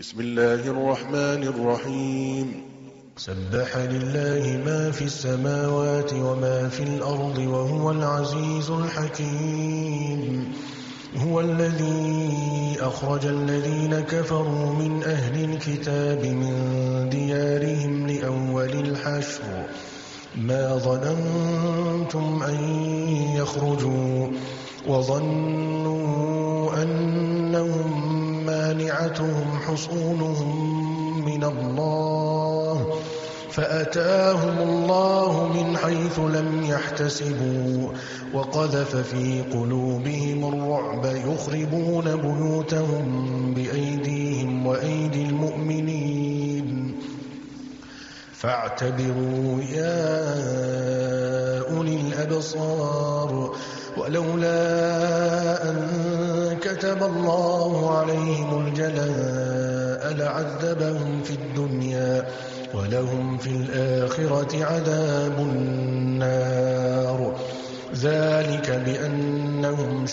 بسم الله الرحمن الرحيم سبح لله ما في السماوات وما في الأرض وهو العزيز الحكيم. هو الذي أخرج الذين كفروا من أهل الكتاب من ديارهم لأول الحشر ما ظننتم أن يخرجوا وظنوا أنهم مانعتهم حصونهم من الله فأتاهم الله من حيث لم يحتسبوا وقذف في قلوبهم الرعب يخربون بيوتهم بأيديهم وأيدي المؤمنين فاعتبروا يا أولي الأبصار. ولولا أن كتب الله عليهم الجلاء لعذبهم في الدنيا ولهم في الآخرة عذاب النار ذلك بأنهم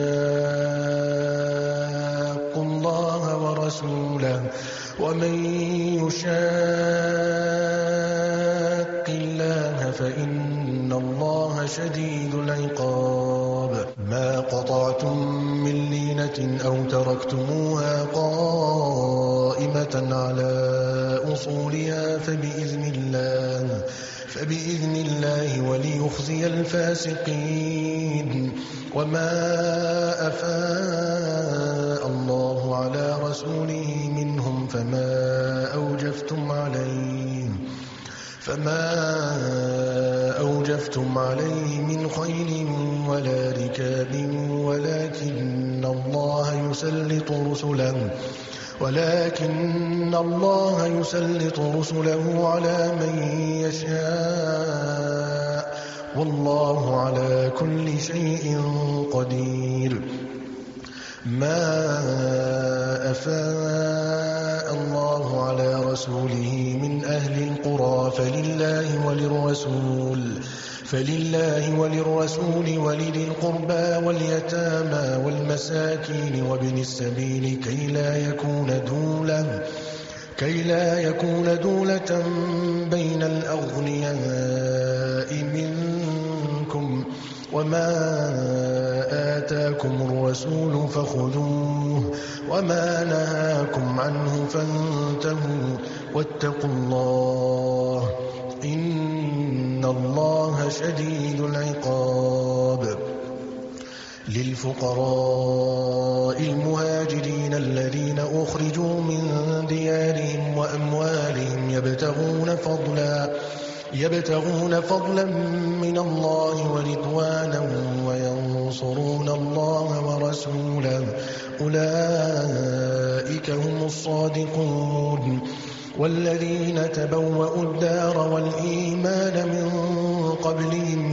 شاقوا الله ورسوله ومن يشاق الله فإن الله شديد العقاب. ما قطعتم من لينة أو تركتموها قائمة على أصولها فبإذن الله وليخزي الفاسقين. وما أفاء الله على رسوله منهم فما أوجفتم عليه من خيل ولا ركاب ولكن الله يسلط رسله على من يشاء والله على كل شيء قدير. ما أفاء الله على رسوله من أهل القرى فلله وللرسول ولذي القربى واليتامى والمساكين وابن السبيل كي لا يكون دولة بين الأغنياء منكم. وما آتاكم الرسول فخذوه وما نهاكم عنه فانتهوا واتقوا الله إن الله شديد العقاب. للفقراء المهاجرين الذين أخرجوا من ديارهم وأموالهم يبتغون فضلا من الله ورضوانا وينصرون الله ورسوله أولئك هم الصادقون. والذين تبوأوا الدار والإيمان من قبلهم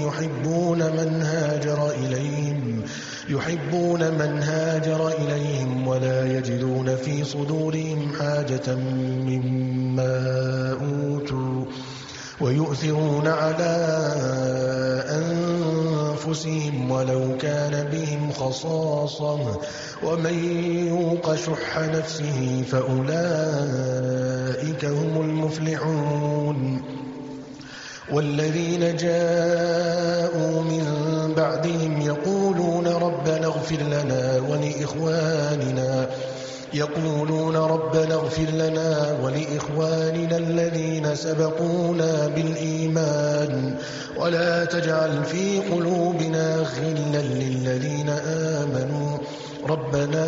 يحبون من هاجر إليهم ولا يجدون في صدورهم حاجة مما أوتوا ويؤثرون على أنفسهم ولو كان بهم خصاصة ومن يوق شح نفسه فأولئك هم المفلحون. والذين جاءوا من بعدهم يقولون ربنا اغفر لنا ولإخواننا الذين سبقونا بالإيمان ولا تجعل في قلوبنا غلا للذين آمنوا ربنا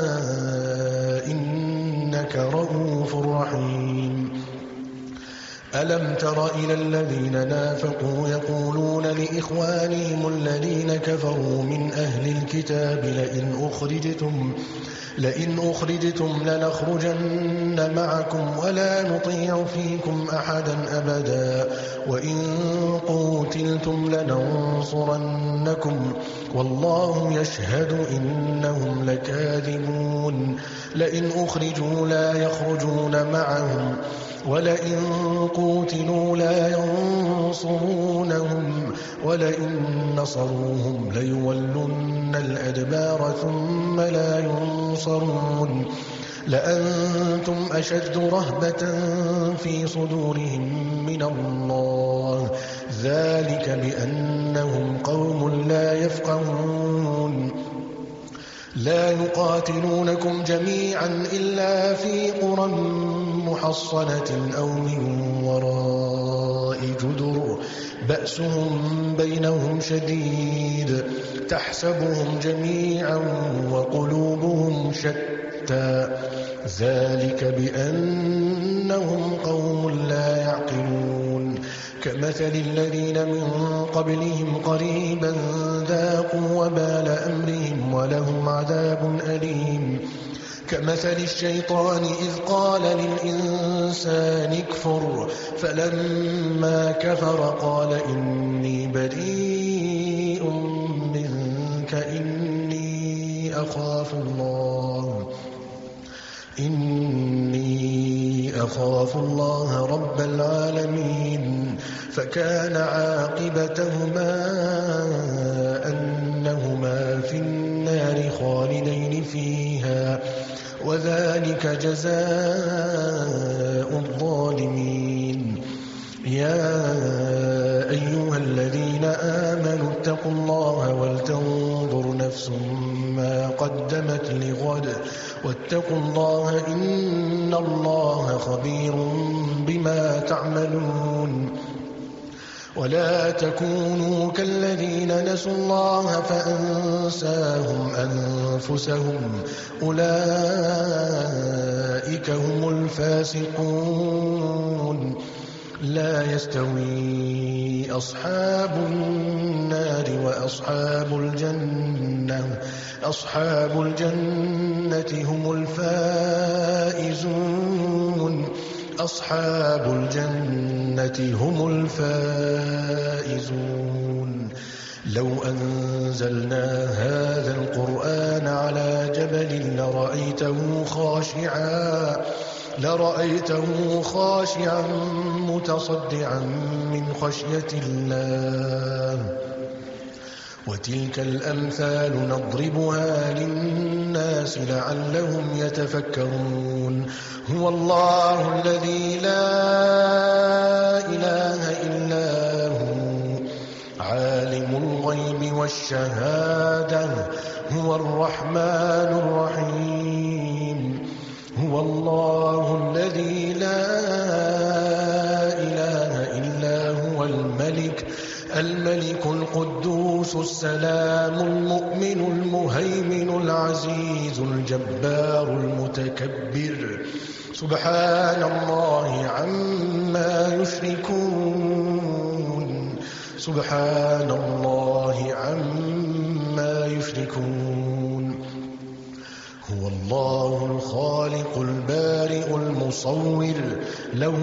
إنك رؤوف رحيم. ألم تر إلى الذين نافقوا يقولون لإخوانهم الذين كفروا من أهل الكتاب لئن أخرجتم لنخرجن معكم ولا نطيع فيكم أحدا أبدا وإن قوتلتم لننصرنكم والله يشهد إنهم لكاذبون. لئن أخرجوا لا يخرجون معهم ولئن قوتلوا لا ينصرونهم ولئن نصروهم ليولن الأدبار ثم لا ينصرون لأنتم أشد رهبة في صدورهم من الله، ذلك بأنهم قوم لا يفقهون. لا يقاتلونكم جميعا إلا في قرى محصنة أو من وراء جدر بأسهم بينهم شديد، تحسبهم جميعا وقلوبهم شتى، ذلك بأنهم قوم لا يعقلون. كمثل الذين من قبلهم قريبا ذاقوا وبال أمرهم ولهم عذاب أليم. كمثل الشيطان إذ قال للإنسان اكفر فلما كفر قال إني بريء منك إني أخاف الله رب العالمين. فكان عاقبتهما أنهما في النار خالدين فيها، وذلك جزاء الظالمين. يا أيها الذين آمنوا اتقوا الله ولتنظر نفس ما قدمت لغد واتقوا الله إن الله خبير بما تعملون. ولا تكونوا كالذين نسوا الله فأنساهم أنفسهم أولئك هم الفاسقون. لا يستوي أصحاب النار وأصحاب الجنة، أصحاب الجنة هم الفائزون، أصحاب الجنة هم الفائزون. لو أنزلنا هذا القرآن على جبل لرأيته خاشعا متصدعا من خشية الله. وتلك الأمثال نضربها للناس لعلهم يتفكرون. هو الله الذي لا إله إلا هو عالم الغيب والشهادة هو الرحمن الرحيم. هو الله الذي لا إله إلا هو الملك القدوس السلام المؤمن المهيمن العزيز الجبار المتكبر. سبحان الله عما يشركون. سبحان الله عما يشركون. هو الله الخالق البارئ المصور له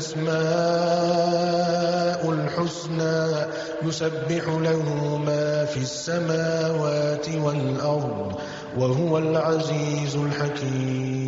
الأسماء الحسنى يسبح له ما في السماوات والأرض وهو العزيز الحكيم.